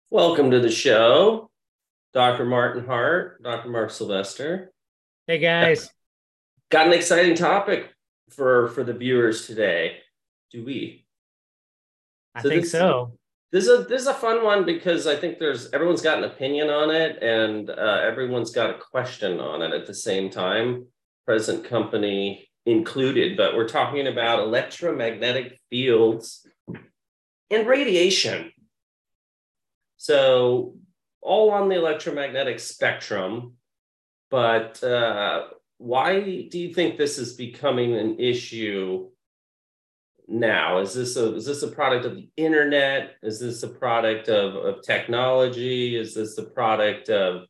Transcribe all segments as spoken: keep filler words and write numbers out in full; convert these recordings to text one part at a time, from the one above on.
Welcome to the show, Doctor Martin Hart, Doctor Mark Sylvester. Hey guys, Got an exciting topic for for the viewers today. Do we? I So think this so. this is a this is a fun one because I think there's everyone's got an opinion on it and uh, everyone's got a question on it at the same time, present company included. But we're talking about electromagnetic fields and radiation. So all on the electromagnetic spectrum, but uh, why do you think this is becoming an issue now? Is this a is this a product of the internet? Is this a product of, of technology? Is this a product of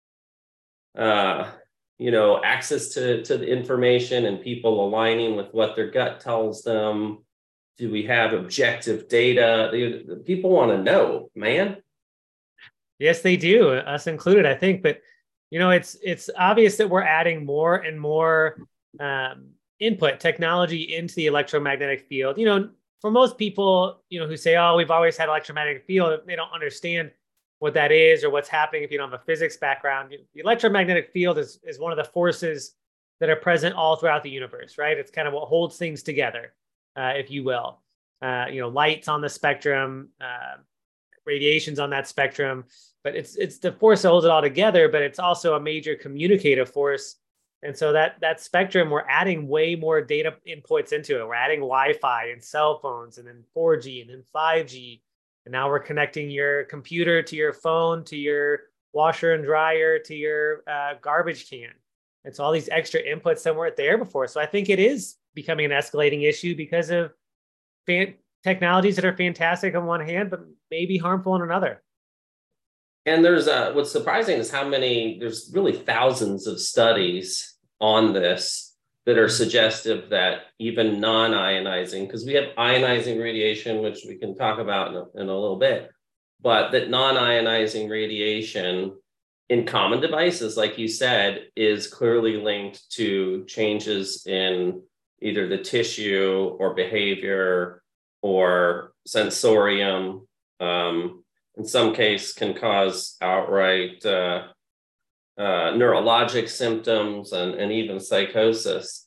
uh, you know access to, to the information and people aligning with what their gut tells them? Do we have objective data? The, the people want to know, man. Yes, they do, us included, I think. But you know, it's it's obvious that we're adding more and more um, input technology into the electromagnetic field. You know, for most people, you know, who say, "Oh, we've always had electromagnetic field," they don't understand what that is or what's happening if you don't have a physics background. The electromagnetic field is is one of the forces that are present all throughout the universe, right? It's kind of what holds things together, uh, if you will. Uh, you know, light's on the spectrum. Uh, radiations on that spectrum, but it's it's the force that holds it all together, but it's also a major communicative force. And so that that spectrum, we're adding way more data inputs into it. We're adding Wi-Fi and cell phones, and then four G, and then five G, and now we're connecting your computer to your phone, to your washer and dryer, to your uh, garbage can. And so all these extra inputs that weren't there before. So I think it is becoming an escalating issue because of fan- technologies that are fantastic on one hand, but maybe harmful on another. And there's uh, what's surprising is how many, there's really thousands of studies on this that are Mm. suggestive that even non-ionizing, because we have ionizing radiation, which we can talk about in a, in a little bit, but that non-ionizing radiation in common devices, like you said, is clearly linked to changes in either the tissue or behavior or sensorium. Um, in some case can cause outright uh, uh, neurologic symptoms and, and even psychosis.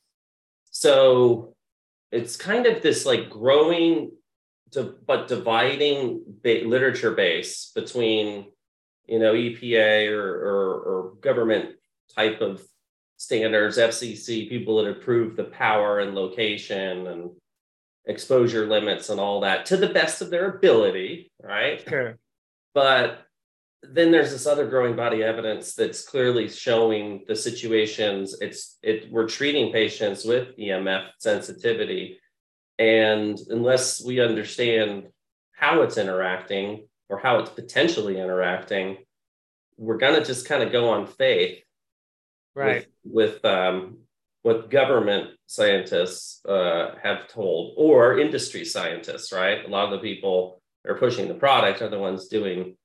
So it's kind of this like growing to, but dividing ba- literature base between, you know, E P A or, or, or government type of standards, F C C, people that approve the power and location and exposure limits and all that to the best of their ability, right? Sure. But then there's this other growing body of evidence that's clearly showing the situations. It's it we're treating patients with E M F sensitivity, and unless we understand how it's interacting or how it's potentially interacting, we're gonna just kind of go on faith with Right. with um, what government scientists uh, have told or industry scientists. Right, a lot of the people that are pushing the product are the ones doing.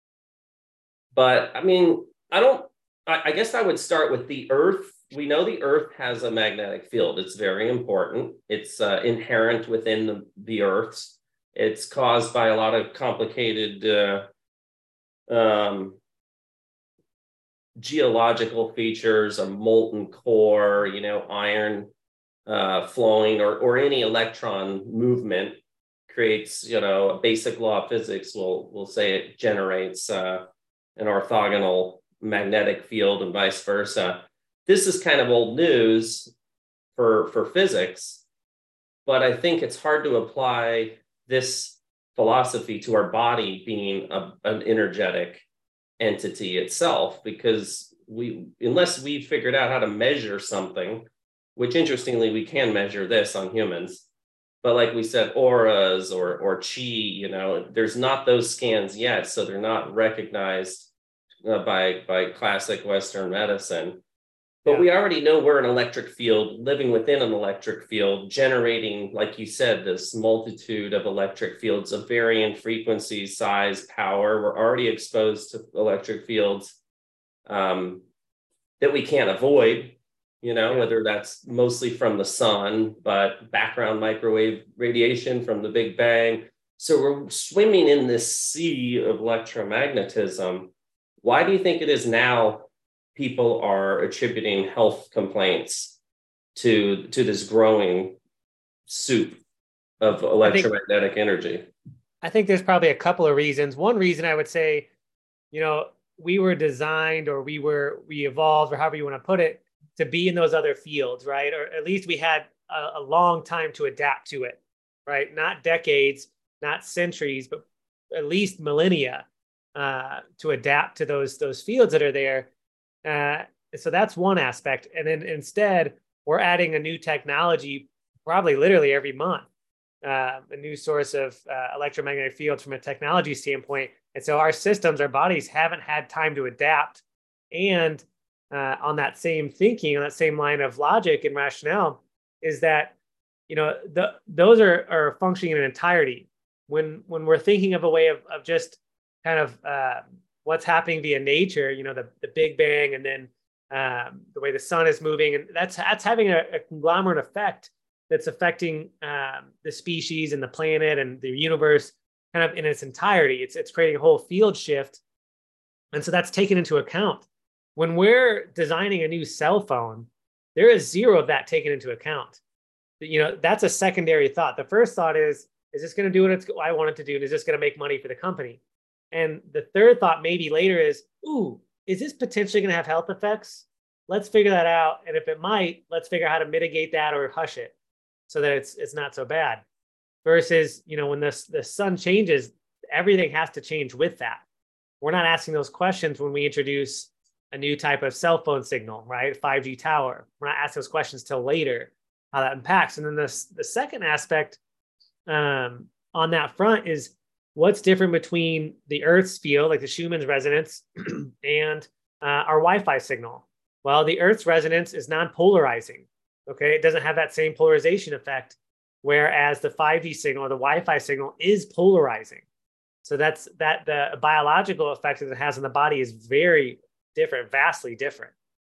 But I mean, I don't, I, I guess I would start with the Earth. We know the Earth has a magnetic field. It's very important. It's uh, inherent within the, the Earth's. It's caused by a lot of complicated uh, um, geological features, a molten core, you know, iron uh, flowing, or, or any electron movement creates, you know, a basic law of physics will will say it generates uh, an orthogonal magnetic field and vice versa. This is kind of old news for for physics, but I think it's hard to apply this philosophy to our body being a, an energetic entity itself, because we, unless we figured out how to measure something, which interestingly we can measure this on humans, but like we said, auras or or chi, you know, there's not those scans yet, so they're not recognized uh, by by classic Western medicine. But Yeah. we already know we're an electric field, living within an electric field, generating, like you said, this multitude of electric fields of varying frequencies, size, power. We're already exposed to electric fields um, that we can't avoid, you know, Yeah. whether that's mostly from the sun, but background microwave radiation from the Big Bang, So we're swimming in this sea of electromagnetism. Why do you think it is now people are attributing health complaints to, to this growing soup of electromagnetic I think, energy? I think there's probably a couple of reasons. One reason I would say, you know, we were designed or we were, we evolved or however you want to put it, to be in those other fields, right? Or at least we had a, a long time to adapt to it, right? Not decades, not centuries, but at least millennia uh, to adapt to those, those fields that are there. Uh, so that's one aspect. And then instead, we're adding a new technology probably literally every month, uh, a new source of uh, electromagnetic fields from a technology standpoint. And so our systems, our bodies haven't had time to adapt. And uh, on that same thinking, on that same line of logic and rationale, is that, you know, the, those are, are functioning in entirety. When, when we're thinking of a way of, of just kind of uh, what's happening via nature, you know, the, the Big Bang, and then um, the way the sun is moving, and that's that's having a, a conglomerate effect that's affecting um, the species and the planet and the universe kind of in its entirety. It's it's creating a whole field shift, and so that's taken into account. When we're designing a new cell phone, there is zero of that taken into account. You know, that's a secondary thought. The first thought is, is this going to do what it's, I want it to do? And is this going to make money for the company? And the third thought maybe later is, ooh, is this potentially going to have health effects? Let's figure that out. And if it might, let's figure out how to mitigate that or hush it so that it's it's not so bad. Versus, you know, when the, the sun changes, everything has to change with that. We're not asking those questions when we introduce a new type of cell phone signal, right? five G tower. We're not asking those questions till later, how that impacts. And then the, the second aspect um, on that front is what's different between the Earth's field, like the Schumann's resonance, and uh, our Wi-Fi signal. Well, the Earth's resonance is non-polarizing, okay? It doesn't have that same polarization effect, whereas the five G signal or the Wi-Fi signal is polarizing. So that's that the biological effect that it has on the body is very different, vastly different.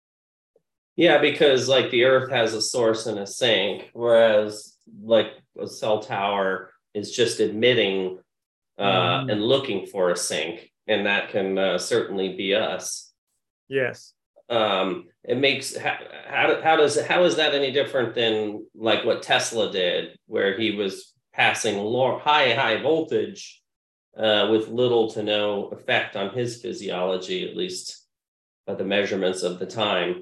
Yeah, because like the Earth has a source and a sink, whereas like a cell tower is just emitting uh, mm. and looking for a sink, and that can uh, certainly be us. Yes. Um, it makes how, how how does how is that any different than like what Tesla did, where he was passing low, high high voltage uh, with little to no effect on his physiology, at least by the measurements of the time.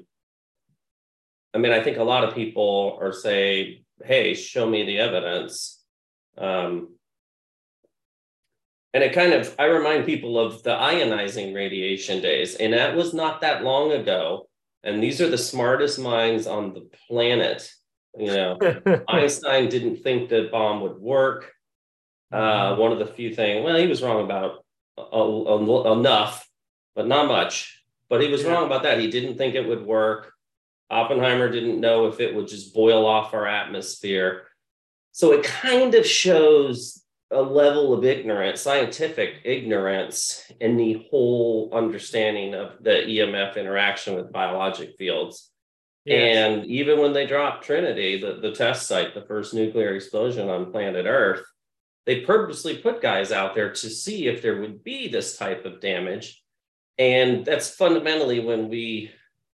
I mean, I think a lot of people are say, "Hey, show me the evidence." Um, And it kind of, I remind people of the ionizing radiation days, and that was not that long ago. And these are the smartest minds on the planet. You know, Einstein didn't think the bomb would work. Uh, one of the few things, well, he was wrong about a, a, enough, but not much. But he was yeah. wrong about that. He didn't think it would work. Oppenheimer didn't know if it would just boil off our atmosphere. So it kind of shows a level of ignorance, scientific ignorance, in the whole understanding of the E M F interaction with biologic fields. Yes. And even when they dropped Trinity, the, the test site, the first nuclear explosion on planet Earth, they purposely put guys out there to see if there would be this type of damage. And that's fundamentally when we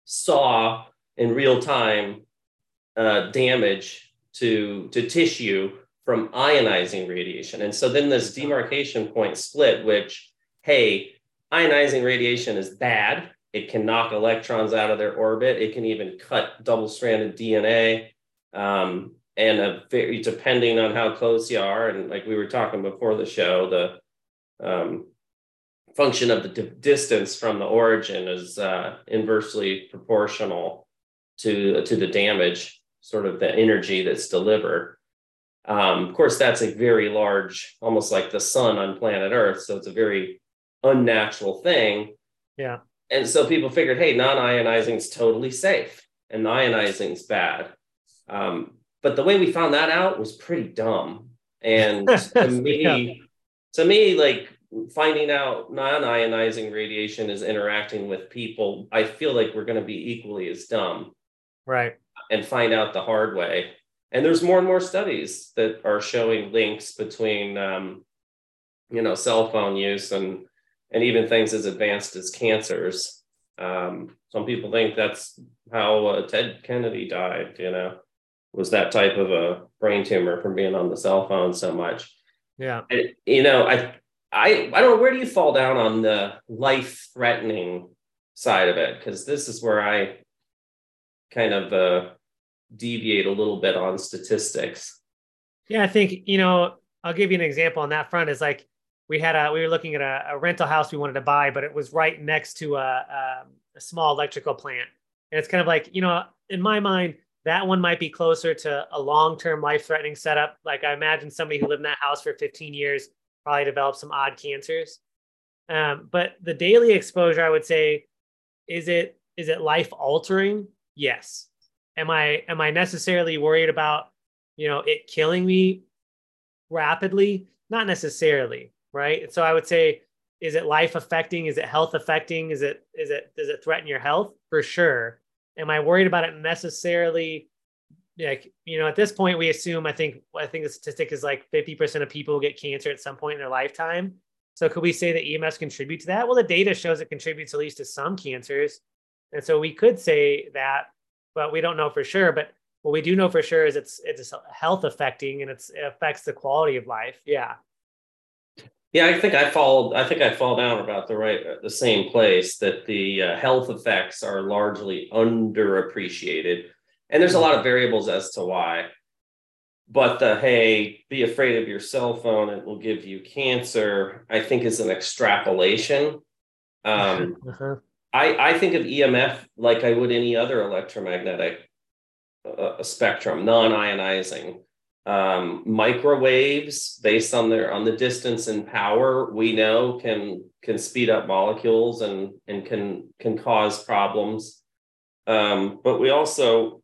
saw in real time uh, damage to, to tissue from ionizing radiation. And so then this demarcation point split, which, hey, ionizing radiation is bad. It can knock electrons out of their orbit. It can even cut double-stranded D N A. Um, and a very, depending on how close you are, and like we were talking before the show, the um, function of the d- distance from the origin is uh, inversely proportional to, to the damage, sort of the energy that's delivered. Um, of course, that's a very large, almost like the sun on planet Earth. So it's a very unnatural thing. Yeah. And so people figured, hey, non-ionizing is totally safe and ionizing is bad. Um, but the way we found that out was pretty dumb. And to me, yeah. to me, like finding out non-ionizing radiation is interacting with people, I feel like we're going to be equally as dumb. Right. And find out the hard way. And there's more and more studies that are showing links between um, you know, cell phone use and and even things as advanced as cancers. Um, some people think that's how uh, Ted Kennedy died, you know, was that type of a brain tumor from being on the cell phone so much. Yeah. And, you know, I, I, I don't know, where do you fall down on the life-threatening side of it? Because this is where I kind of uh, deviate a little bit on statistics. Yeah, I think, you know, I'll give you an example on that front. Is like we had a we were looking at a, a rental house we wanted to buy, but it was right next to a, a, a small electrical plant. And it's kind of like, you know, in my mind, that one might be closer to a long-term life-threatening setup. Like I imagine somebody who lived in that house for fifteen years probably developed some odd cancers. Um, but the daily exposure, I would say, is it is it life-altering? Yes. Am I am I necessarily worried about, you know, it killing me rapidly? Not necessarily, right? So I would say, is it life affecting? Is it health affecting? Is it is it does it threaten your health? For sure. Am I worried about it necessarily? Like, you know, at this point, we assume, I think, I think the statistic is like fifty percent of people get cancer at some point in their lifetime. So could we say that E M Fs contribute to that? Well, the data shows it contributes at least to some cancers. And so we could say that, but we don't know for sure. But what we do know for sure is it's it's health affecting, and it's, it affects the quality of life. Yeah. Yeah, I think I fall. I think I fall down about the right, the same place, that the uh, health effects are largely underappreciated, and there's a lot of variables as to why. But the hey, be afraid of your cell phone; it will give you cancer, I think is an extrapolation. Um, uh-huh. I I think of E M F like I would any other electromagnetic uh, spectrum, non-ionizing. Um, microwaves, based on their on the distance and power, we know can can speed up molecules and and can can cause problems. Um, but we also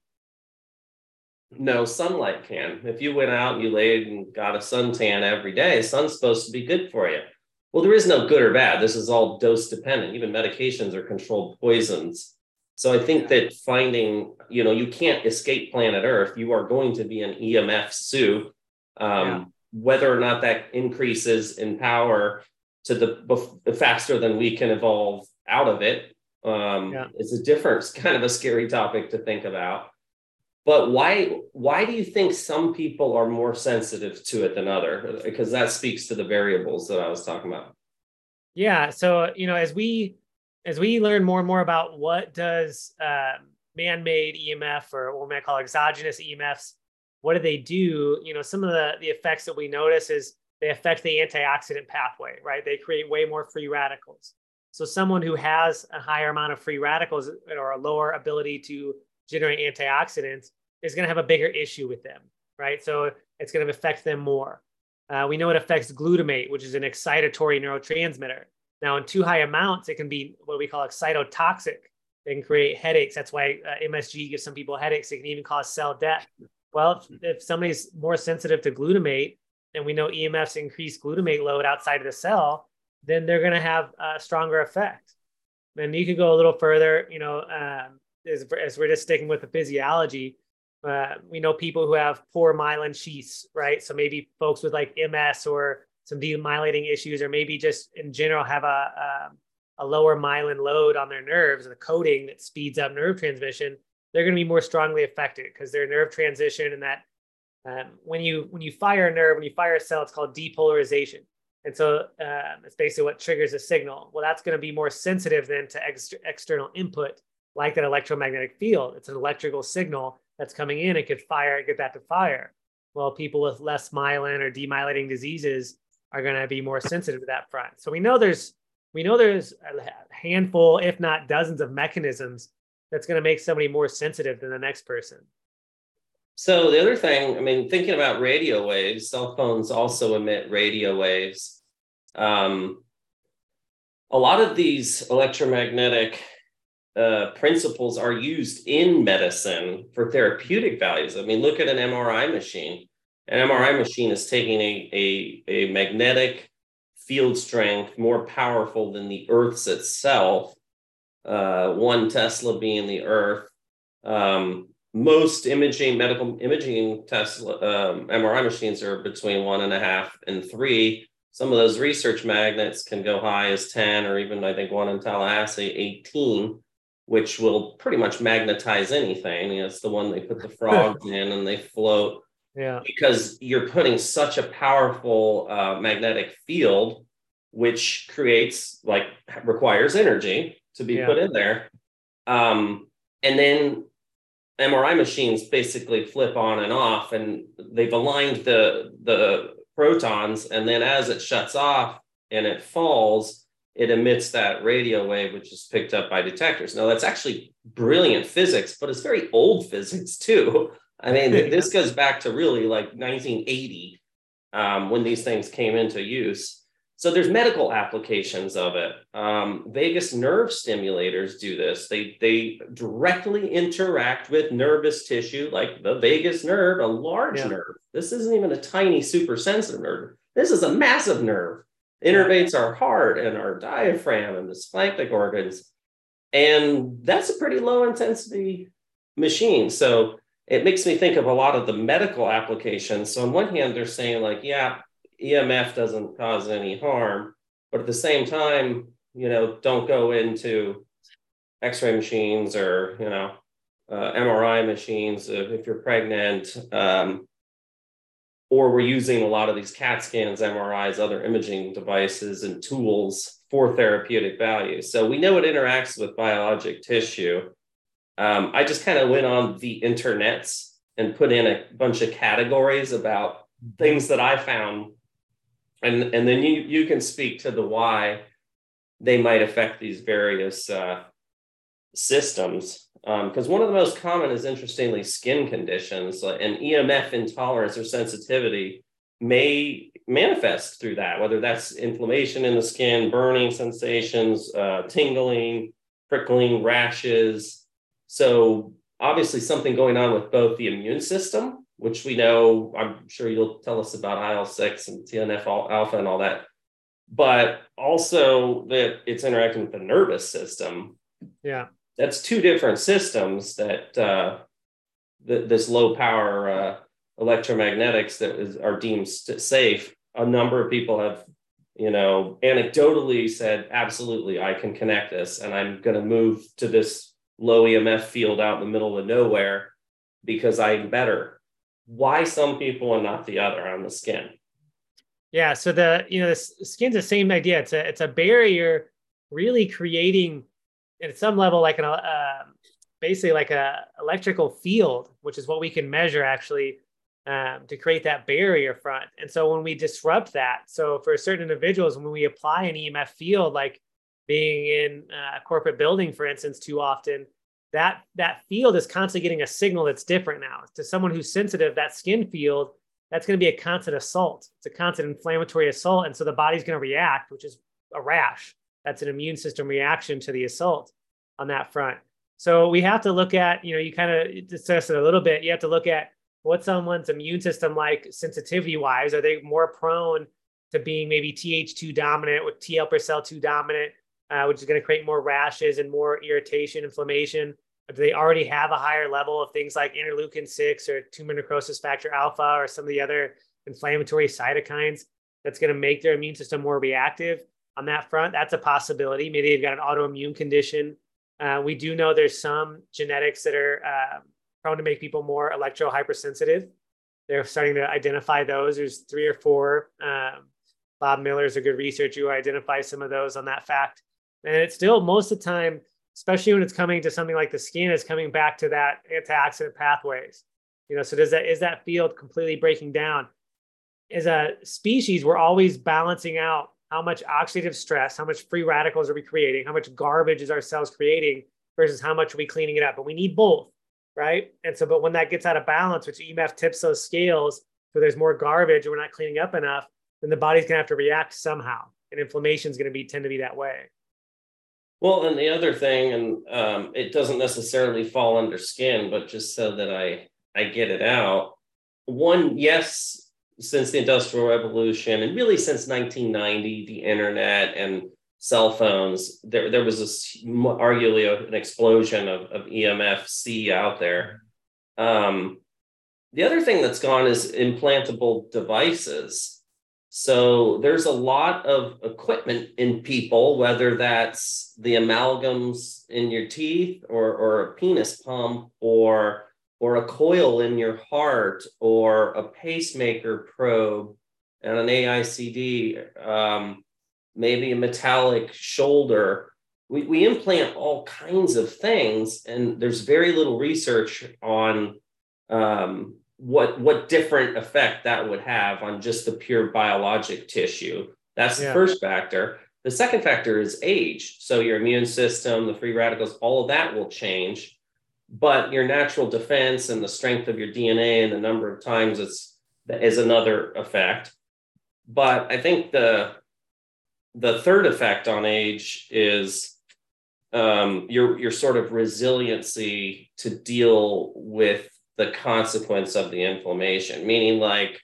know sunlight can. If you went out and you laid and got a suntan every day, sun's supposed to be good for you. Well, there is no good or bad. This is all dose dependent. Even medications are controlled poisons. So I think that finding, you know, you can't escape planet Earth. You are going to be an E M F soup. Um, yeah. Whether or not that increases in power to the faster than we can evolve out of it, um, yeah. is a different, kind of a scary topic to think about. But why why do you think some people are more sensitive to it than others? Because that speaks to the variables that I was talking about. Yeah. So, you know, as we as we learn more and more about what does uh, man-made E M F, or what we might call exogenous E M Fs, what do they do? You know, some of the, the effects that we notice is they affect the antioxidant pathway, right? They create way more free radicals. So someone who has a higher amount of free radicals or a lower ability to generate antioxidants is going to have a bigger issue with them, right? So it's going to affect them more. Uh, we know it affects glutamate, which is an excitatory neurotransmitter. Now, in too high amounts, it can be what we call excitotoxic. It can create headaches. That's why uh, M S G gives some people headaches. It can even cause cell death. Well, if, if somebody's more sensitive to glutamate, and we know E M Fs increase glutamate load outside of the cell, then they're going to have a stronger effect. And you could go a little further, you know, um, as, as we're just sticking with the physiology, uh, we know people who have poor myelin sheaths, right? So maybe folks with like M S or some demyelinating issues, or maybe just in general have a, a, a lower myelin load on their nerves, and the coating that speeds up nerve transmission, they're going to be more strongly affected because their nerve transition, and that um, when you when you fire a nerve, when you fire a cell, it's called depolarization. And so uh, it's basically what triggers a signal. Well, that's going to be more sensitive than to ex- external input, like that electromagnetic field. It's an electrical signal that's coming in. It could fire, get that to fire. Well, people with less myelin or demyelinating diseases are going to be more sensitive to that front. So we know there's we know there's a handful, if not dozens, of mechanisms that's going to make somebody more sensitive than the next person. So the other thing, I mean, thinking about radio waves, cell phones also emit radio waves. Um, a lot of these electromagnetic uh, principles are used in medicine for therapeutic values. I mean, look at an M R I machine. An M R I machine is taking a, a, a magnetic field strength more powerful than the Earth's itself, uh, one Tesla being the Earth. Um, most imaging, medical imaging Tesla um, M R I machines are between one and a half and three. some of those research magnets can go high as ten, or even I think one in Tallahassee, eighteen, which will pretty much magnetize anything. You know, it's the one they put the frogs in and they float. Yeah. Because you're putting such a powerful uh, magnetic field, which creates, like, requires energy to be yeah. put in there. Um, and then M R I machines basically flip on and off, and they've aligned the, the protons. And then as it shuts off and it falls, it emits that radio wave, which is picked up by detectors. Now, that's actually brilliant physics, but it's very old physics too. I mean, this goes back to really like nineteen eighty um, when these things came into use. So there's medical applications of it. Um, vagus nerve stimulators do this. They, they directly interact with nervous tissue, like the vagus nerve, a large yeah. nerve. This isn't even a tiny super sensitive nerve. This is a massive nerve. Innervates our heart and our diaphragm and the splanchnic organs. And that's a pretty low intensity machine. So it makes me think of a lot of the medical applications. So on one hand, they're saying like, yeah, E M F doesn't cause any harm, but at the same time, you know, don't go into X-ray machines or, you know, uh, M R I machines if, if you're pregnant, um, or we're using a lot of these CAT scans, M R Is, other imaging devices and tools for therapeutic value. So we know it interacts with biologic tissue. Um, I just kind of went on the internets and put in a bunch of categories about things that I found. And, and then you, you can speak to the why they might affect these various uh, systems. Because um, one of the most common is, interestingly, skin conditions. And E M F intolerance or sensitivity may manifest through that, whether that's inflammation in the skin, burning sensations, uh, tingling, prickling, rashes. So obviously something going on with both the immune system, which we know, I'm sure you'll tell us about I L six and T N F alpha and all that, but also that it's interacting with the nervous system. Yeah. That's two different systems that uh, th- this low power uh, electromagnetics that is, are deemed st- safe. A number of people have, you know, anecdotally said, absolutely, I can connect this and I'm going to move to this low E M F field out in the middle of nowhere because I'm better. Why some people and not the other on the skin? Yeah. So the, you know, the skin's the same idea. It's a, it's a barrier really creating at some level, like an, uh, basically like a electrical field, which is what we can measure actually um, to create that barrier front. And so when we disrupt that, so for certain individuals, when we apply an E M F field, like being in a corporate building, for instance, too often, that, that field is constantly getting a signal that's different now. To someone who's sensitive, that skin field, that's going to be a constant assault. It's a constant inflammatory assault. And so the body's going to react, which is a rash. That's an immune system reaction to the assault on that front. So we have to look at, you know, you kind of discussed it a little bit. You have to look at what someone's immune system like sensitivity wise. Are they more prone to being maybe T H two dominant with T helper cell two dominant, uh, which is going to create more rashes and more irritation, inflammation? Or do they already have a higher level of things like interleukin six or tumor necrosis factor alpha or some of the other inflammatory cytokines that's going to make their immune system more reactive on that front? That's a possibility. Maybe they've got an autoimmune condition. Uh, we do know there's some genetics that are uh, prone to make people more electro hypersensitive. They're starting to identify those. There's three or four. Um, Bob Miller is a good researcher who identifies some of those on that fact. And it's still most of the time, especially when it's coming to something like the skin, is coming back to that antioxidant pathways. You know, so does that, is that field completely breaking down? As a species, we're always balancing out how much oxidative stress, how much free radicals are we creating, how much garbage is our cells creating versus how much are we cleaning it up. But we need both, right? And so, but when that gets out of balance, which E M F tips those scales, so there's more garbage and we're not cleaning up enough, then the body's gonna have to react somehow. And inflammation is gonna be tend to be that way. Well, and the other thing, and um, it doesn't necessarily fall under skin, but just so that I, I get it out. One, yes, since the Industrial Revolution and really since nineteen ninety, the internet and cell phones, there, there was this arguably an explosion of, of E M F C out there. Um, the other thing that's gone is implantable devices. So there's a lot of equipment in people, whether that's the amalgams in your teeth or, or a penis pump or, or a coil in your heart or a pacemaker probe and an A I C D, um, maybe a metallic shoulder. We, we implant all kinds of things, and there's very little research on um, what what different effect that would have on just the pure biologic tissue. That's the Yeah. first factor. The second factor is age. So your immune system, the free radicals, all of that will change, but your natural defense and the strength of your D N A and the number of times it's is another effect. But I think the the third effect on age is um, your your sort of resiliency to deal with the consequence of the inflammation, meaning like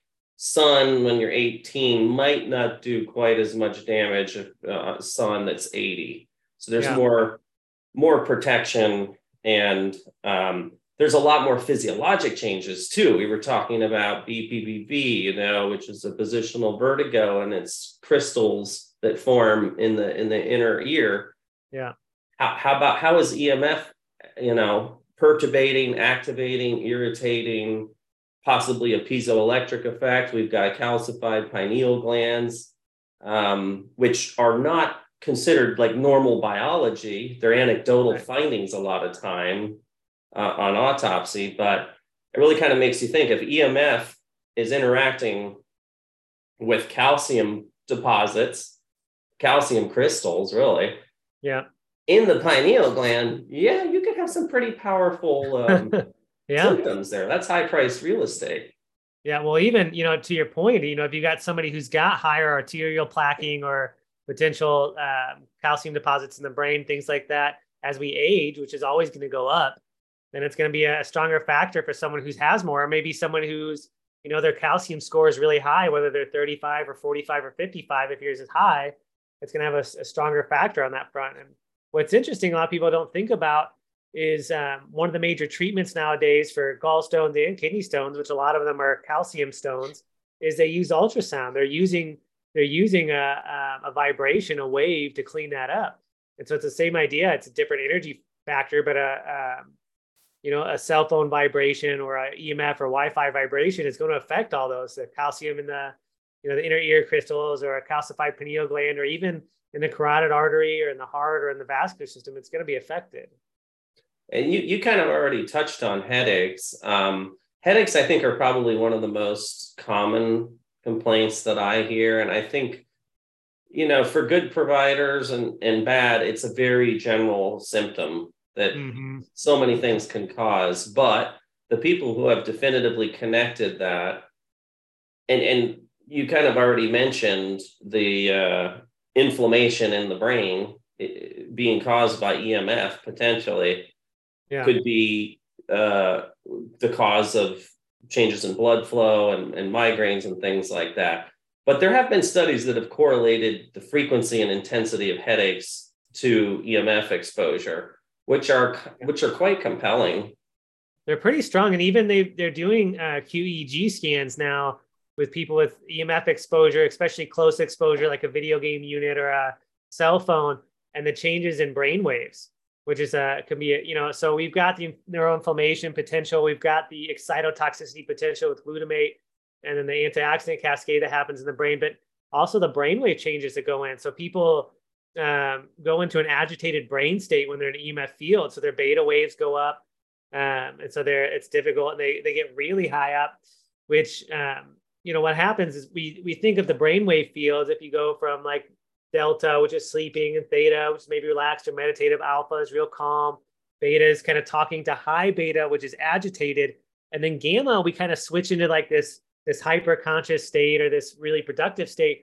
sun when you're eighteen might not do quite as much damage as uh, sun that's eighty. So there's yeah. more more protection, and um, there's a lot more physiologic changes too. We were talking about B P P V, you know, which is a positional vertigo, and it's crystals that form in the in the inner ear. Yeah. How, how about how is E M F, you know, perturbating, activating, irritating, possibly a piezoelectric effect? We've got calcified pineal glands, um, which are not considered like normal biology. They're anecdotal right. findings a lot of time uh, on autopsy, but it really kind of makes you think if E M F is interacting with calcium deposits, calcium crystals, really. Yeah. In the pineal gland, yeah, you could have some pretty powerful um, yeah. symptoms there. That's high-priced real estate. Yeah, well, even, you know, to your point, you know, if you got somebody who's got higher arterial plaquing or potential um, calcium deposits in the brain, things like that, as we age, which is always going to go up, then it's going to be a stronger factor for someone who has more, or maybe someone who's, you know, their calcium score is really high, whether they're thirty-five or forty-five or fifty-five, if yours is high, it's going to have a, a stronger factor on that front. And what's interesting, a lot of people don't think about is um, one of the major treatments nowadays for gallstones and kidney stones, which a lot of them are calcium stones, is they use ultrasound. They're using they're using a, a, a vibration, a wave to clean that up. And so it's the same idea. It's a different energy factor, but a, a you know a cell phone vibration or a E M F or Wi-Fi vibration is going to affect all those. The calcium in the you know the inner ear crystals, or a calcified pineal gland, or even in the carotid artery or in the heart or in the vascular system, it's going to be affected. And you, you kind of already touched on headaches. Um, headaches, I think, are probably one of the most common complaints that I hear. And I think, you know, for good providers and, and bad, it's a very general symptom that mm-hmm. so many things can cause. But the people who have definitively connected that, and, and you kind of already mentioned the uh, inflammation in the brain being caused by E M F potentially. Yeah. Could be uh, the cause of changes in blood flow and, and migraines and things like that. But there have been studies that have correlated the frequency and intensity of headaches to E M F exposure, which are which are quite compelling. They're pretty strong, and even they they're doing uh, Q E G scans now with people with E M F exposure, especially close exposure, like a video game unit or a cell phone, and the changes in brain waves, which is a, can be, a, you know, so we've got the neuroinflammation potential, we've got the excitotoxicity potential with glutamate, and then the antioxidant cascade that happens in the brain, but also the brainwave changes that go in. So people um, go into an agitated brain state when they're in an E M F field. So their beta waves go up. Um, and so they're, it's difficult, and they, they get really high up, which, um, you know, what happens is we, we think of the brainwave fields. If you go from like delta, which is sleeping, and theta, which is maybe relaxed or meditative, alpha is real calm, beta is kind of talking to high beta, which is agitated. And then gamma, we kind of switch into like this, this hyper conscious state or this really productive state.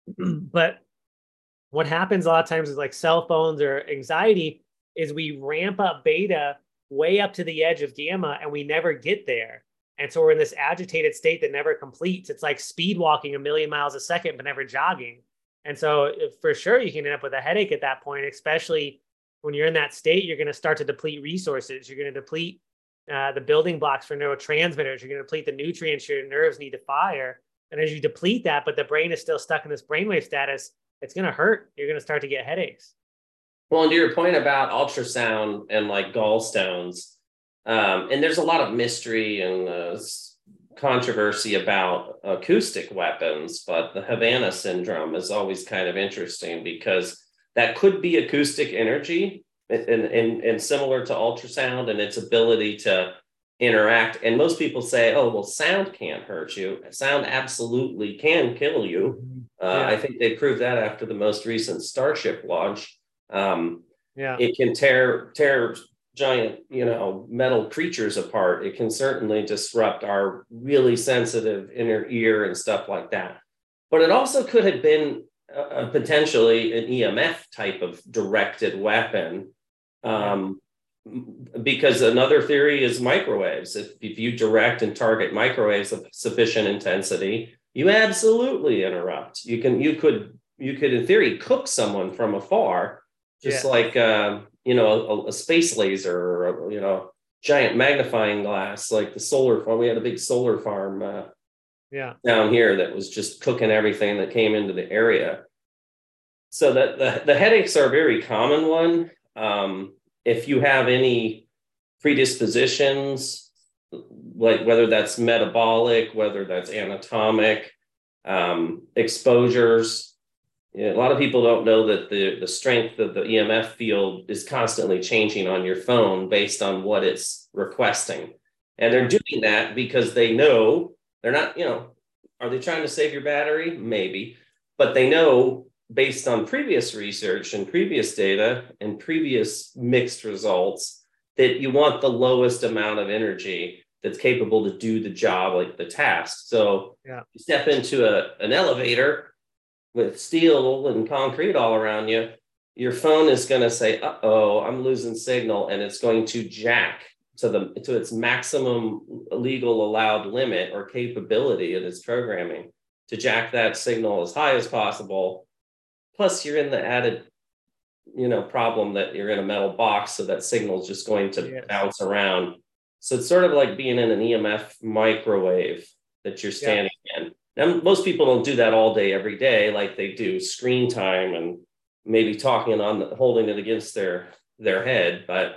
But what happens a lot of times is like cell phones or anxiety is we ramp up beta way up to the edge of gamma, and we never get there. And so we're in this agitated state that never completes. It's like speed walking a million miles a second, but never jogging. And so for sure, you can end up with a headache at that point, especially when you're in that state. You're going to start to deplete resources. You're going to deplete uh, the building blocks for neurotransmitters. You're going to deplete the nutrients your nerves need to fire. And as you deplete that, but the brain is still stuck in this brainwave status, it's going to hurt. You're going to start to get headaches. Well, and to your point about ultrasound and like gallstones, um, and there's a lot of mystery and uh, controversy about acoustic weapons, but the Havana syndrome is always kind of interesting because that could be acoustic energy and, and, and similar to ultrasound and its ability to interact. And most people say, oh, well, sound can't hurt you. Sound absolutely can kill you. Uh, yeah. I think they proved that after the most recent Starship launch. Um, yeah. It can tear, tear giant, you know, metal creatures apart. It can certainly disrupt our really sensitive inner ear and stuff like that. But it also could have been uh, potentially an E M F type of directed weapon. Um, because another theory is microwaves. If, if you direct and target microwaves of sufficient intensity, you absolutely interrupt. You can, you could, you could in theory cook someone from afar, just yeah. like, uh, you know, a, a space laser or, a, you know, giant magnifying glass, like the solar farm. We had a big solar farm uh, yeah. down here that was just cooking everything that came into the area. So that the, the headaches are a very common one. Um, if you have any predispositions, like whether that's metabolic, whether that's anatomic, um, exposures, you know, a lot of people don't know that the, the strength of the E M F field is constantly changing on your phone based on what it's requesting. And they're doing that because they know they're not, you know, are they trying to save your battery? Maybe, but they know based on previous research and previous data and previous mixed results that you want the lowest amount of energy that's capable to do the job, like the task. So yeah. you step into a, an elevator with steel and concrete all around you, your phone is going to say, uh-oh, I'm losing signal, and it's going to jack to the to its maximum legal allowed limit or capability in its programming to jack that signal as high as possible. Plus, you're in the added, you know, problem that you're in a metal box, so that signal is just going to yes. bounce around. So it's sort of like being in an E M F microwave that you're standing yeah. in. Now, most people don't do that all day, every day, like they do screen time and maybe talking on, the, holding it against their their head. But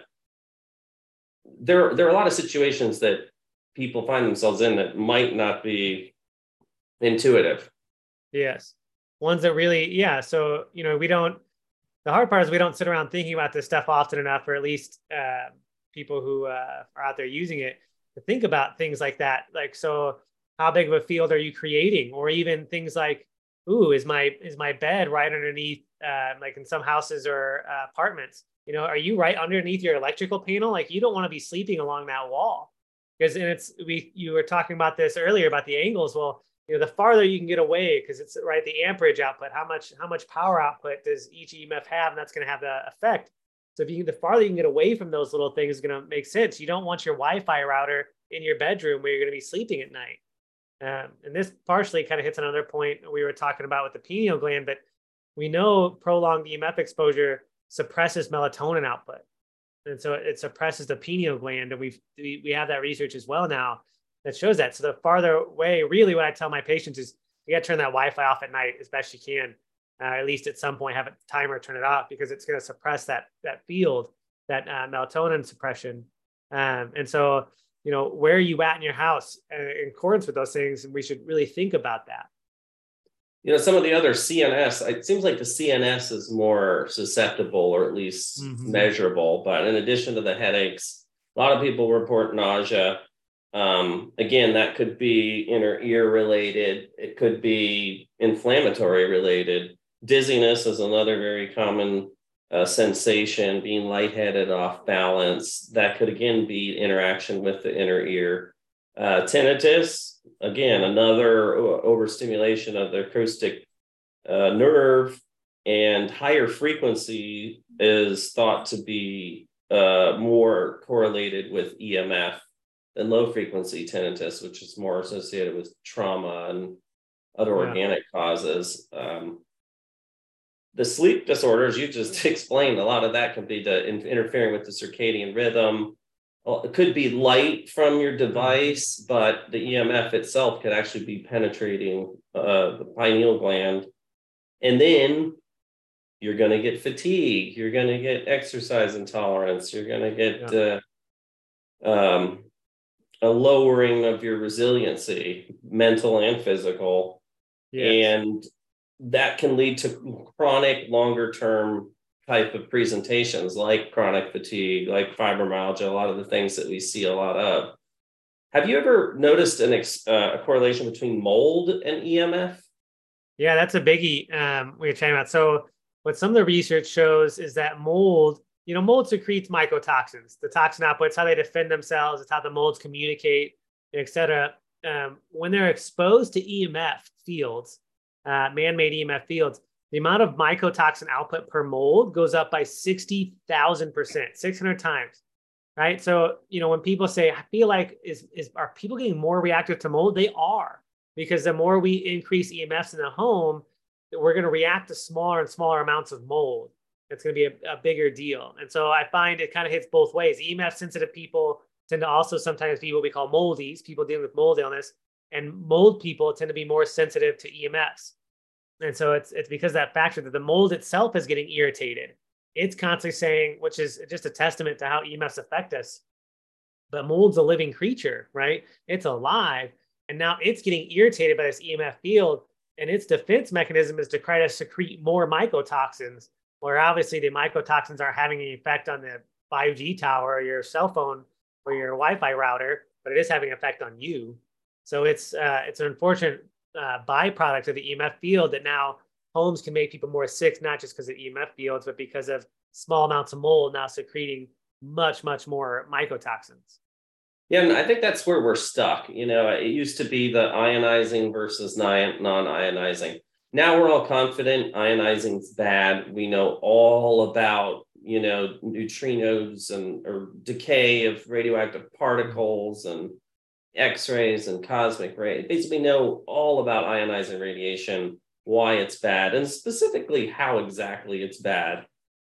there, there are a lot of situations that people find themselves in that might not be intuitive. Yes. Ones that really, yeah. So, you know, we don't, the hard part is we don't sit around thinking about this stuff often enough, or at least uh, people who uh, are out there using it to think about things like that. Like, so how big of a field are you creating? Or even things like, ooh, is my, is my bed right underneath, uh, like in some houses or uh, apartments, you know, are you right underneath your electrical panel? Like you don't want to be sleeping along that wall. Because, and it's, we, you were talking about this earlier about the angles. Well, you know, the farther you can get away, because it's right, the amperage output, how much, how much power output does each E M F have? And that's going to have the effect. So if you, the farther you can get away from those little things is going to make sense. You don't want your Wi-Fi router in your bedroom where you're going to be sleeping at night. Um, and this partially kind of hits another point we were talking about with the pineal gland, but we know prolonged E M F exposure suppresses melatonin output. And so it suppresses the pineal gland. And we've, we, we have that research as well now that shows that. So the farther away, really what I tell my patients is you got to turn that Wi-Fi off at night as best you can. Uh, at least at some point have a timer turn it off, because it's going to suppress that, that field, that uh, melatonin suppression. Um, and so, you know, where are you at in your house uh, in accordance with those things? And we should really think about that. You know, some of the other C N S, it seems like the C N S is more susceptible or at least mm-hmm. measurable. But in addition to the headaches, a lot of people report nausea. Um, again, that could be inner ear related. It could be inflammatory related. Dizziness is another very common uh, sensation, being lightheaded, off balance. That could again be interaction with the inner ear. Uh, tinnitus, again, another overstimulation of the acoustic uh, nerve, and higher frequency is thought to be uh, more correlated with E M F than low frequency tinnitus, which is more associated with trauma and other yeah. organic causes. Um, the sleep disorders, you just explained, a lot of that can be the in, interfering with the circadian rhythm. well, it could be light from your device, but the E M F itself could actually be penetrating uh, the pineal gland. And then you're going to get fatigue. You're going to get exercise intolerance. You're going to get yeah. uh, um, a lowering of your resiliency, mental and physical. Yes. And that can lead to chronic, longer term type of presentations like chronic fatigue, like fibromyalgia, a lot of the things that we see a lot of. Have you ever noticed an ex, uh, a correlation between mold and E M F? Yeah, that's a biggie um, we're talking about. So what some of the research shows is that mold, you know, mold secretes mycotoxins. The toxin output, it's how they defend themselves. It's how the molds communicate, et cetera. Um, when they're exposed to E M F fields, uh, man-made E M F fields, the amount of mycotoxin output per mold goes up by sixty thousand percent, six hundred times, right? So, you know, when people say, I feel like, is, is are people getting more reactive to mold? They are, because the more we increase E M Fs in the home, we're going to react to smaller and smaller amounts of mold. It's going to be a, a bigger deal. And so I find it kind of hits both ways. E M F sensitive people tend to also sometimes be what we call moldies, people dealing with mold illness, and mold people tend to be more sensitive to E M Fs. And so it's it's because of that factor that the mold itself is getting irritated. It's constantly saying, which is just a testament to how E M Fs affect us. But mold's a living creature, right? It's alive. And now it's getting irritated by this E M F field. And its defense mechanism is to try to secrete more mycotoxins, where obviously the mycotoxins are having an effect on the five G tower or your cell phone or your Wi-Fi router, but it is having an effect on you. So it's uh, it's an unfortunate uh, byproduct of the E M F field that now homes can make people more sick, not just because of E M F fields, but because of small amounts of mold now secreting much, much more mycotoxins. Yeah, and I think that's where we're stuck. You know, it used to be the ionizing versus non-ionizing. Now we're all confident ionizing's bad. We know all about, you know, neutrinos and or decay of radioactive particles and X-rays and cosmic rays. Basically know all about ionizing radiation, why it's bad, and specifically how exactly it's bad.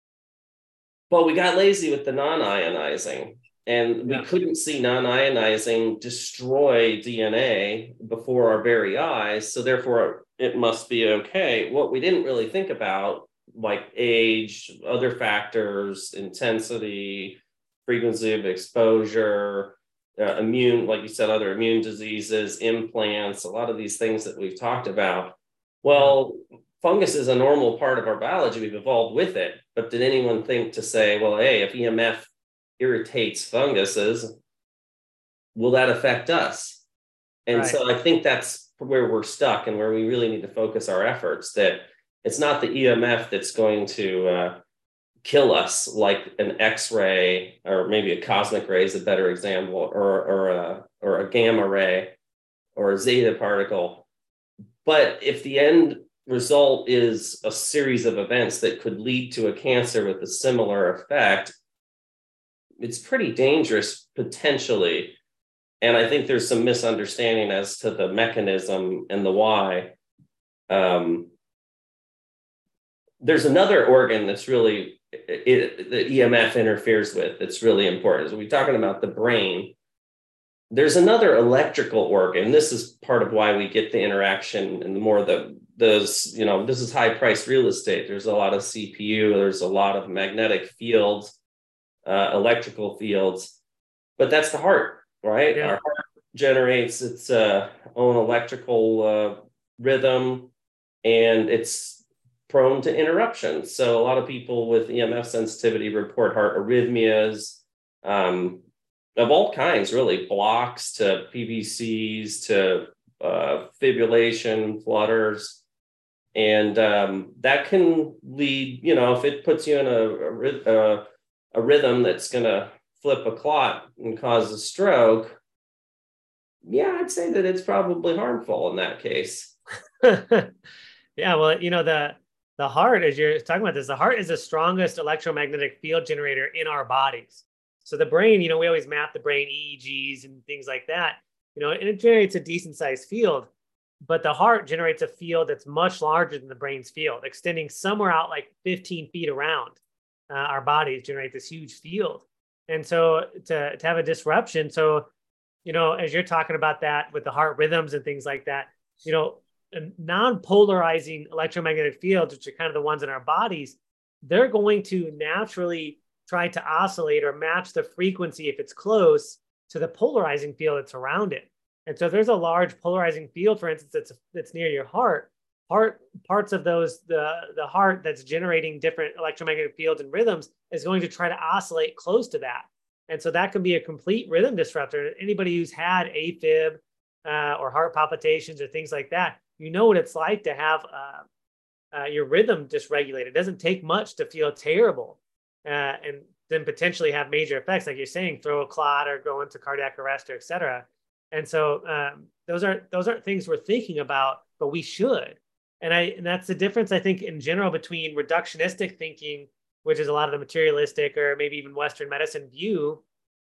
But we got lazy with the non-ionizing. And yeah. we couldn't see non-ionizing destroy D N A before our very eyes. So therefore, it must be okay. What we didn't really think about, like age, other factors, intensity, frequency of exposure, uh, immune, like you said, other immune diseases, implants, a lot of these things that we've talked about. Well, fungus is a normal part of our biology. We've evolved with it. But did anyone think to say, well, hey, if E M F irritates funguses, will that affect us? And right. so I think that's where we're stuck and where we really need to focus our efforts, that it's not the E M F that's going to uh, kill us like an X-ray, or maybe a cosmic ray is a better example, or, or, a, or a gamma ray or a zeta particle. But if the end result is a series of events that could lead to a cancer with a similar effect, it's pretty dangerous potentially. And I think there's some misunderstanding as to the mechanism and the why. Um, there's another organ that's really, it, the E M F interferes with, that's really important. So we're talking about the brain. There's another electrical organ. This is part of why we get the interaction and the more the, those, you know, this is high priced real estate. There's a lot of C P U, there's a lot of magnetic fields, Uh, electrical fields, but that's the heart, right? Yeah. Our heart generates its uh, own electrical uh, rhythm, and it's prone to interruptions. So a lot of people with E M F sensitivity report heart arrhythmias um, of all kinds, really, blocks to P V Cs to uh, fibrillation, flutters. And um, that can lead, you know, if it puts you in a, a, a a rhythm that's going to flip a clot and cause a stroke, yeah, I'd say that it's probably harmful in that case. Yeah, well, you know, the the heart, as you're talking about this, the heart is the strongest electromagnetic field generator in our bodies. So the brain, you know, we always map the brain E E Gs and things like that, you know, and it generates a decent sized field, but the heart generates a field that's much larger than the brain's field, extending somewhere out like fifteen feet around. Uh, our bodies generate this huge field. And so to, to have a disruption, so, you know, as you're talking about that with the heart rhythms and things like that, you know, non-polarizing electromagnetic fields, which are kind of the ones in our bodies, they're going to naturally try to oscillate or match the frequency, if it's close, to the polarizing field that's around it. And so if there's a large polarizing field, for instance, that's, that's near your heart, part, parts of those, the, the heart that's generating different electromagnetic fields and rhythms is going to try to oscillate close to that. And so that can be a complete rhythm disruptor. Anybody who's had AFib uh, or heart palpitations or things like that, you know what it's like to have uh, uh, your rhythm dysregulated. It doesn't take much to feel terrible uh, and then potentially have major effects, like you're saying, throw a clot or go into cardiac arrest or et cetera. And so um, those aren't those aren't things we're thinking about, but we should. And I and that's the difference, I think, in general between reductionistic thinking, which is a lot of the materialistic or maybe even Western medicine view,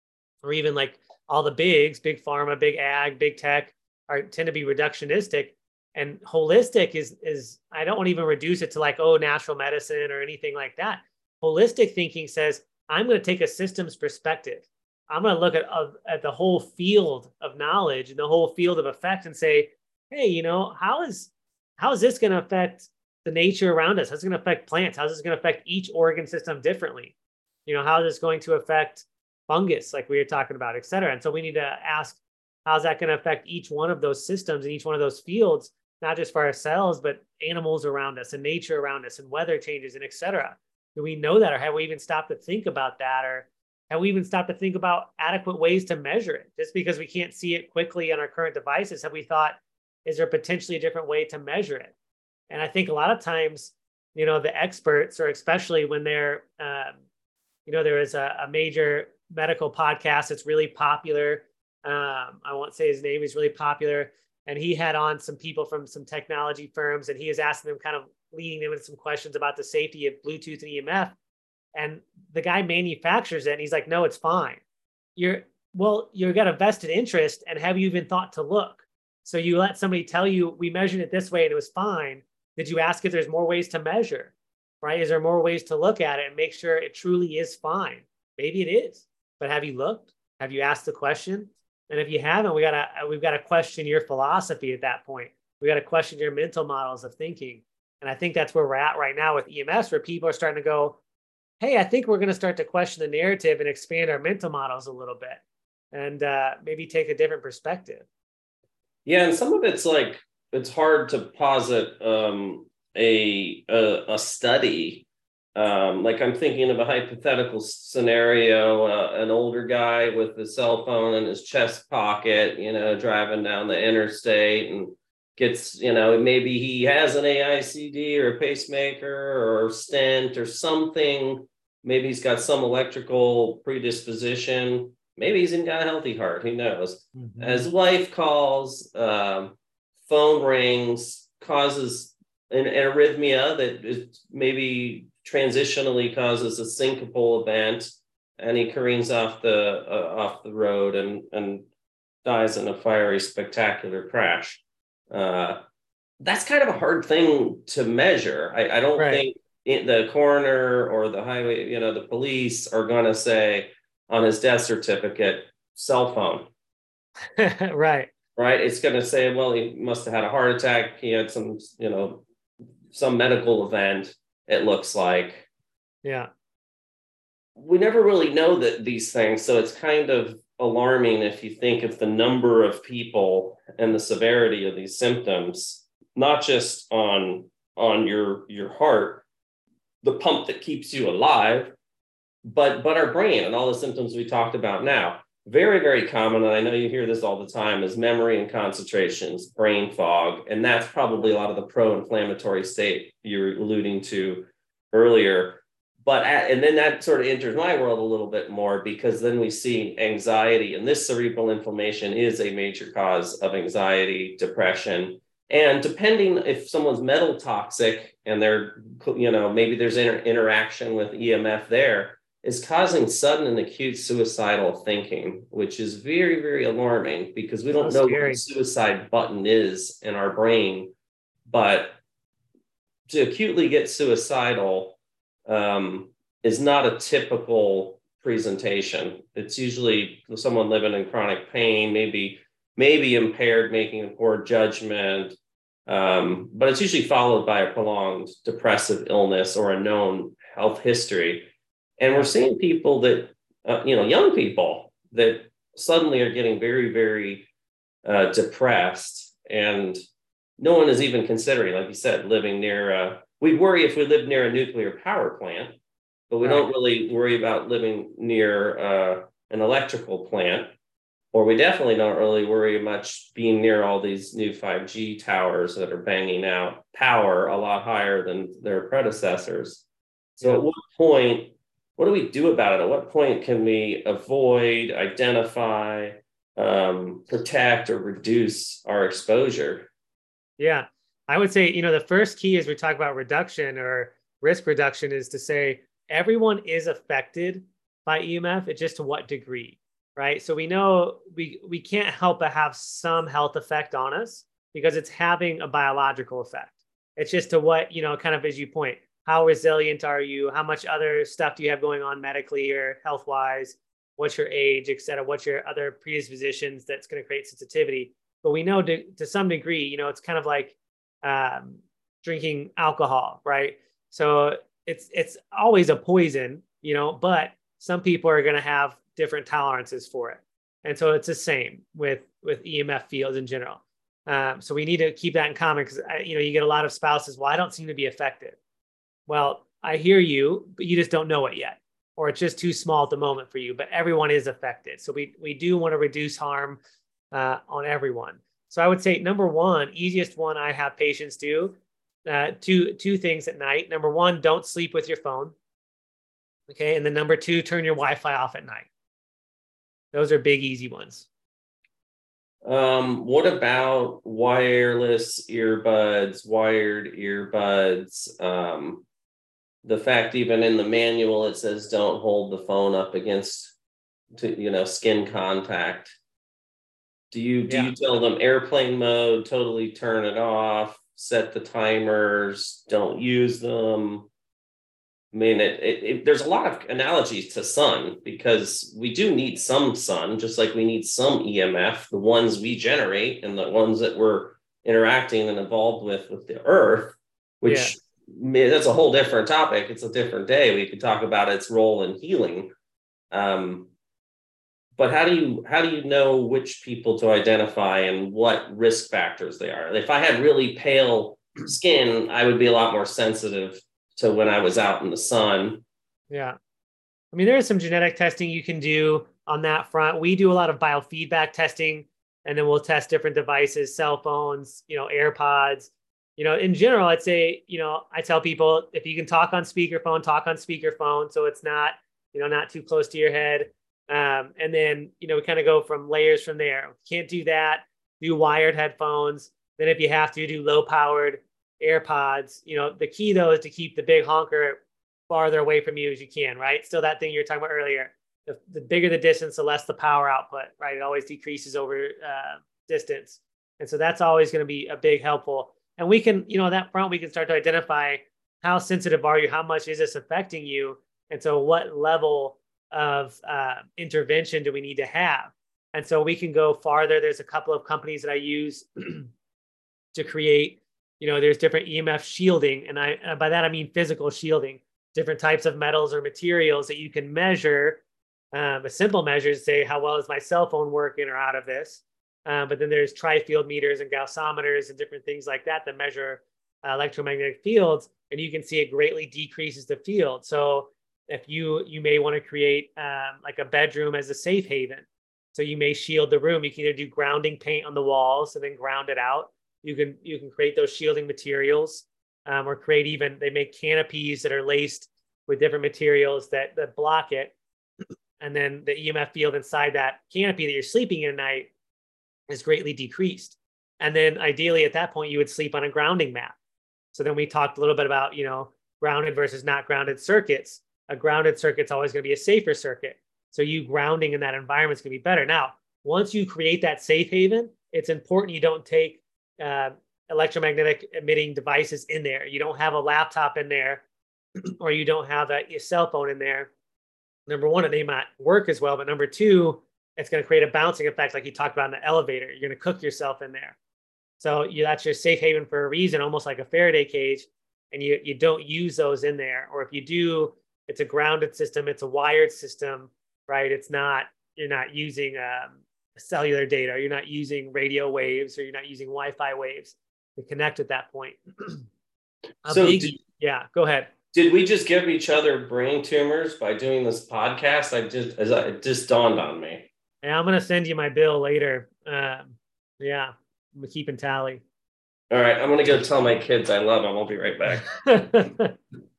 or even like all the bigs, big pharma, big ag, big tech, are tend to be reductionistic. And holistic is is I don't want to even reduce it to like, oh, natural medicine or anything like that. Holistic thinking says, I'm going to take a systems perspective. I'm going to look at, uh, at the whole field of knowledge and the whole field of effect and say, hey, you know, how is how is this going to affect the nature around us? How's it going to affect plants? How's this going to affect each organ system differently? You know, how is this going to affect fungus, like we were talking about, et cetera? And so we need to ask, how's that going to affect each one of those systems and each one of those fields, not just for ourselves, but animals around us and nature around us and weather changes and et cetera? Do we know that, or have we even stopped to think about that? Or have we even stopped to think about adequate ways to measure it? Just because we can't see it quickly on our current devices, have we thought, is there potentially a different way to measure it? And I think a lot of times, you know, the experts, or especially when they're, um, you know, there is a, a major medical podcast that's really popular. Um, I won't say his name, he's really popular. And he had on some people from some technology firms, and he was asking them, kind of leading them with some questions about the safety of Bluetooth and E M F. And the guy manufactures it, and he's like, no, it's fine. You're, well, you've got a vested interest, and have you even thought to look? So you let somebody tell you, we measured it this way and it was fine. Did you ask if there's more ways to measure, right? Is there more ways to look at it and make sure it truly is fine? Maybe it is, but have you looked? Have you asked the question? And if you haven't, we gotta, we've got to question your philosophy at that point. We got to question your mental models of thinking. And I think that's where we're at right now with E M S, where people are starting to go, hey, I think we're going to start to question the narrative and expand our mental models a little bit, and uh, maybe take a different perspective. Yeah, and some of it's like, it's hard to posit um, a, a a study. Um, like I'm thinking of a hypothetical scenario, uh, an older guy with a cell phone in his chest pocket, you know, driving down the interstate, and gets, you know, maybe he has an A I C D or a pacemaker or stent or something. Maybe he's got some electrical predisposition. Maybe he's got a healthy heart. Who knows? Mm-hmm. His wife calls, um, phone rings, causes an, an arrhythmia that is maybe transitionally causes a syncopal event, and he careens off the uh, off the road and and dies in a fiery, spectacular crash. Uh, that's kind of a hard thing to measure. I, I don't right. think it, the coroner or the highway, you know, the police are going to say on his death certificate, cell phone. right. Right. It's going to say, well, he must have had a heart attack. He had some, you know, some medical event, it looks like. Yeah. We never really know that these things. So it's kind of alarming if you think of the number of people and the severity of these symptoms, not just on, on your, your heart, the pump that keeps you alive, but, but our brain and all the symptoms we talked about now. Very, very common, and I know you hear this all the time, is memory and concentrations, brain fog. And that's probably a lot of the pro-inflammatory state you were alluding to earlier. But at, and then that sort of enters my world a little bit more, because then we see anxiety, and this cerebral inflammation is a major cause of anxiety, depression. And depending if someone's metal toxic and they're, you know, maybe there's inter- interaction with E M F there, is causing sudden and acute suicidal thinking, which is very, very alarming, because we don't know what the suicide button is in our brain. But to acutely get suicidal um, is not a typical presentation. It's usually someone living in chronic pain, maybe maybe impaired, making a poor judgment, um, but it's usually followed by a prolonged depressive illness or a known health history. And we're seeing people that, uh, you know, young people that suddenly are getting very, very uh, depressed, and no one is even considering, like you said, living near a, we'd worry if we lived near a nuclear power plant, but we right. don't really worry about living near uh, an electrical plant, or we definitely don't really worry much being near all these new five G towers that are banging out power a lot higher than their predecessors. So yeah. At what point, what do we do about it? At what point can we avoid, identify, um, protect, or reduce our exposure? Yeah, I would say, you know, the first key as we talk about reduction or risk reduction is to say everyone is affected by E M F. It's just to what degree, right? So we know we, we can't help but have some health effect on us because it's having a biological effect. It's just to what, you know, kind of as you point, how resilient are you? How much other stuff do you have going on medically or health-wise? What's your age, et cetera? What's your other predispositions that's going to create sensitivity? But we know to, to some degree, you know, it's kind of like um, drinking alcohol, right? So it's it's always a poison, you know, but some people are going to have different tolerances for it. And so it's the same with, with E M F fields in general. Um, so we need to keep that in common because, you know, you get a lot of spouses, well, I don't seem to be affected. Well, I hear you, but you just don't know it yet, or it's just too small at the moment for you, but everyone is affected. So we, we do want to reduce harm Uh, on everyone. So I would say number one, easiest one I have patients do, uh, two, two things at night. Number one, don't sleep with your phone. Okay. And then number two, turn your Wi-Fi off at night. Those are big, easy ones. Um, what about wireless earbuds, wired earbuds? Um, the fact even in the manual, it says don't hold the phone up against, to, you know, skin contact. Do you do yeah. you tell them airplane mode, totally turn it off, set the timers, don't use them? I mean, it, it, it, there's a lot of analogies to sun because we do need some sun, just like we need some E M F, the ones we generate and the ones that we're interacting and involved with with the earth, which yeah. that's a whole different topic. It's a different day. We could talk about its role in healing. Um, But how do you how do you know which people to identify and what risk factors they are? If I had really pale skin, I would be a lot more sensitive to when I was out in the sun. Yeah. I mean, there is some genetic testing you can do on that front. We do a lot of biofeedback testing, and then we'll test different devices, cell phones, you know, AirPods. You know, in general, I'd say, you know, I tell people if you can talk on speakerphone, talk on speakerphone. So it's not, you know, not too close to your head. Um, and then, you know, we kind of go from layers from there. Can't do that. Do wired headphones. Then if you have to, do low powered AirPods. You know, the key though is to keep the big honker farther away from you as you can, right? Still that thing you were talking about earlier. The, the bigger the distance, the less the power output, right? It always decreases over uh, distance. And so that's always going to be a big helpful. And we can, you know, on that front, we can start to identify how sensitive are you? How much is this affecting you? And so what level of uh, intervention do we need to have? And so we can go farther. There's a couple of companies that I use to create, you know, there's different E M F shielding. And I, uh, by that, I mean physical shielding, different types of metals or materials that you can measure. Um, a simple measure is say, how well is my cell phone working or out of this? Uh, but then there's tri-field meters and gaussometers and different things like that that measure uh, electromagnetic fields. And you can see it greatly decreases the field. So if you, you may want to create um, like a bedroom as a safe haven. So you may shield the room. You can either do grounding paint on the walls and then ground it out. You can, you can create those shielding materials um, or create even, they make canopies that are laced with different materials that, that block it. And then the E M F field inside that canopy that you're sleeping in at night is greatly decreased. And then ideally at that point, you would sleep on a grounding mat. So then we talked a little bit about, you know, grounded versus not grounded circuits. A grounded circuit's always going to be a safer circuit. So you grounding in that environment is going to be better. Now, once you create that safe haven, it's important you don't take uh, electromagnetic emitting devices in there. You don't have a laptop in there, or you don't have a, a cell phone in there. number one, it may not work as well, but number two, it's going to create a bouncing effect, like you talked about in the elevator. You're going to cook yourself in there. So you, that's your safe haven for a reason, almost like a Faraday cage, and you you don't use those in there. Or if you do, it's a grounded system, it's a wired system, right? It's not, you're not using um, cellular data, you're not using radio waves, or you're not using Wi-Fi waves to connect at that point. so big, did, yeah, go ahead. Did we just give each other brain tumors by doing this podcast? I just, as I, it just dawned on me. And I'm gonna send you my bill later. Um, yeah, I'm keeping tally. All right, I'm gonna go tell my kids I love them. I'll be right back.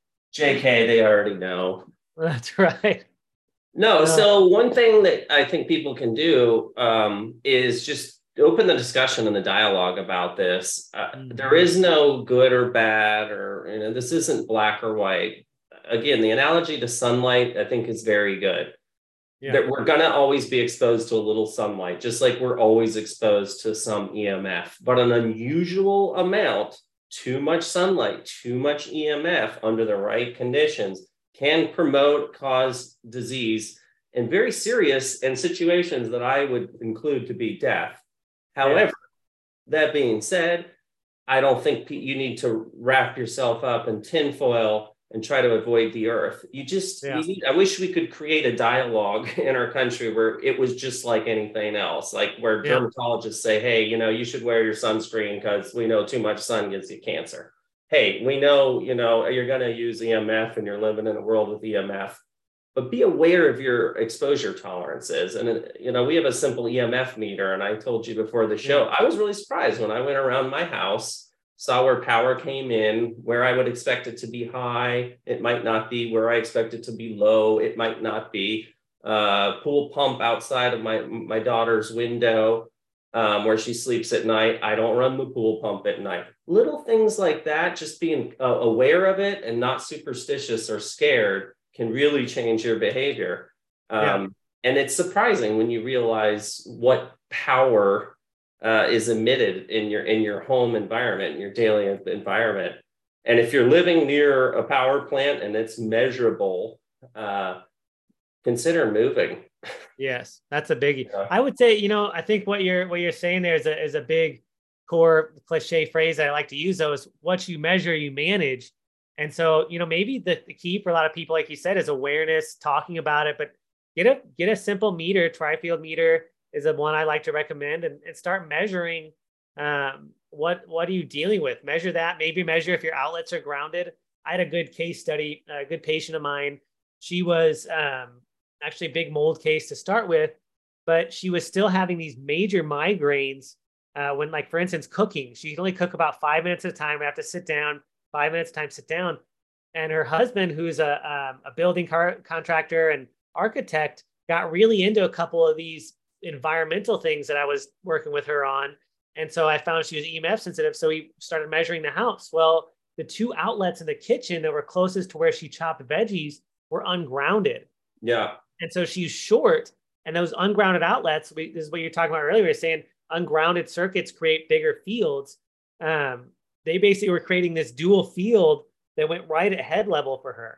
J K, they already know. That's right. No, uh, so one thing that I think people can do um, is just open the discussion and the dialogue about this. Uh, mm-hmm. There is no good or bad, or you know, this isn't black or white. Again, the analogy to sunlight, I think, is very good. Yeah. That we're going to always be exposed to a little sunlight, just like we're always exposed to some E M F, but an unusual amount, too much sunlight, too much E M F under the right conditions can promote, cause disease, and very serious in situations that I would include to be death. However, yeah. that being said, I don't think you need to wrap yourself up in tinfoil and try to avoid the earth. You just, yeah. we need, I wish we could create a dialogue in our country where it was just like anything else, like where yeah. dermatologists say, hey, you know, you should wear your sunscreen because we know too much sun gives you cancer. Hey, we know, you know, you're going to use E M F and you're living in a world with E M F, but be aware of your exposure tolerances. And, you know, we have a simple E M F meter. And I told you before the show, yeah. I was really surprised when I went around my house, saw where power came in, where I would expect it to be high. It might not be. Where I expect it to be low, it might not be. Uh, pool pump outside of my, my daughter's window um, where she sleeps at night. I don't run the pool pump at night. Little things like that, just being uh, aware of it and not superstitious or scared can really change your behavior. Um, yeah. And it's surprising when you realize what power Uh, is emitted in your in your home environment, in your daily environment. And if you're living near a power plant and it's measurable, uh, consider moving. Yes, that's a biggie. Yeah. I would say, you know, I think what you're what you're saying there is a is a big core cliche phrase that I like to use, though, is what you measure, you manage. And so, you know, maybe the, the key for a lot of people, like you said, is awareness, talking about it, but get a get a simple meter, tri-field meter is the one I like to recommend, and, and start measuring um, what what are you dealing with. Measure that. Maybe measure if your outlets are grounded. I had a good case study, a good patient of mine. She was um, actually a big mold case to start with, but she was still having these major migraines uh, when, like, for instance, cooking. She could only cook about five minutes at a time. I have to sit down, five minutes time, sit down. And her husband, who's a, um, a building car- contractor and architect, got really into a couple of these environmental things that I was working with her on. And so I found she was E M F sensitive. So we started measuring the house. Well, the two outlets in the kitchen that were closest to where she chopped veggies were ungrounded. Yeah. And so she's short. And those ungrounded outlets, we, this is what you're talking about earlier, saying ungrounded circuits create bigger fields. Um, they basically were creating this dual field that went right at head level for her.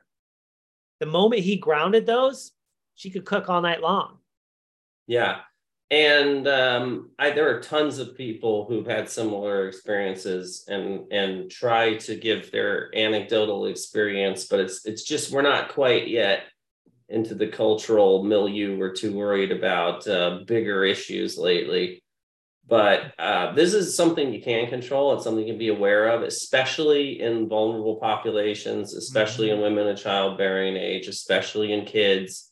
The moment he grounded those, she could cook all night long. Yeah. And um, I, there are tons of people who've had similar experiences and and try to give their anecdotal experience, but it's it's just, we're not quite yet into the cultural milieu. We're too worried about uh, bigger issues lately. But uh, this is something you can control. It's something you can be aware of, especially in vulnerable populations, especially mm-hmm. in women of childbearing age, especially in kids.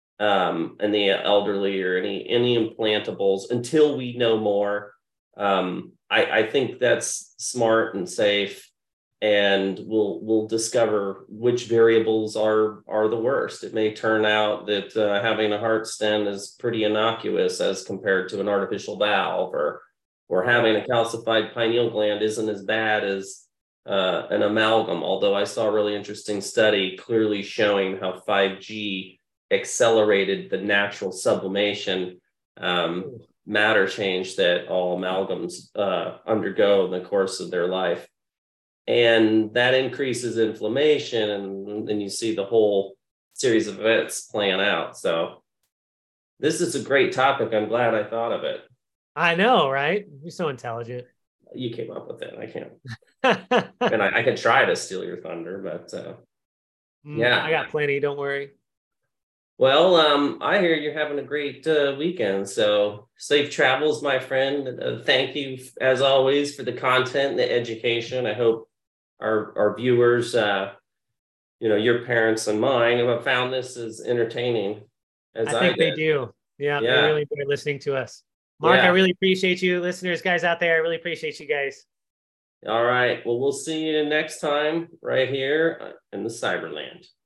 Um, and the elderly, or any any implantables, until we know more. Um, I, I think that's smart and safe, and we'll we'll discover which variables are are the worst. It may turn out that uh, having a heart stent is pretty innocuous as compared to an artificial valve, or or having a calcified pineal gland isn't as bad as uh, an amalgam. Although I saw a really interesting study clearly showing how five G accelerated the natural sublimation um, matter change that all amalgams uh, undergo in the course of their life. And that increases inflammation, and then you see the whole series of events playing out. So this is a great topic. I'm glad I thought of it. I know, right? You're so intelligent. You came up with it. I can't. And I, I can try to steal your thunder, but uh, yeah. I got plenty. Don't worry. Well, um, I hear you're having a great uh, weekend. So safe travels, my friend. Uh, thank you, as always, for the content and the education. I hope our, our viewers, uh, you know, your parents and mine, have found this as entertaining as I, I think I they do. Yeah, yeah, they really enjoy listening to us. Mark, yeah. I really appreciate you. Listeners, guys out there, I really appreciate you guys. All right. Well, we'll see you next time right here in the Cyberland.